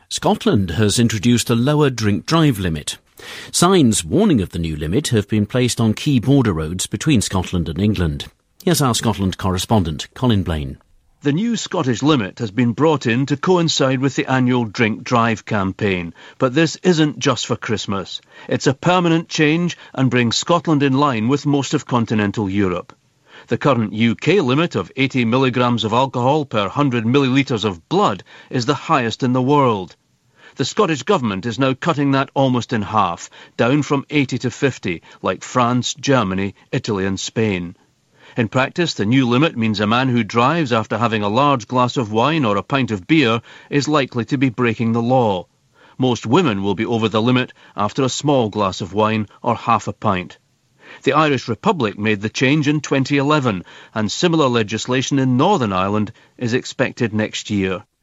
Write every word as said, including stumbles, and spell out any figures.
Scotland has introduced a lower drink-drive limit. Signs warning of the new limit have been placed on key border roads between Scotland and England. Here's our Scotland correspondent, Colin Blaine. The new Scottish limit has been brought in to coincide with the annual Drink Drive campaign, but this isn't just for Christmas. It's a permanent change and brings Scotland in line with most of continental Europe. The current U K limit of eighty milligrams of alcohol per one hundred millilitres of blood is the highest in the world. The Scottish Government is now cutting that almost in half, down from eighty to fifty, like France, Germany, Italy and Spain. In practice, the new limit means a man who drives after having a large glass of wine or a pint of beer is likely to be breaking the law. Most women will be over the limit after a small glass of wine or half a pint. The Irish Republic made the change in twenty eleven, and similar legislation in Northern Ireland is expected next year.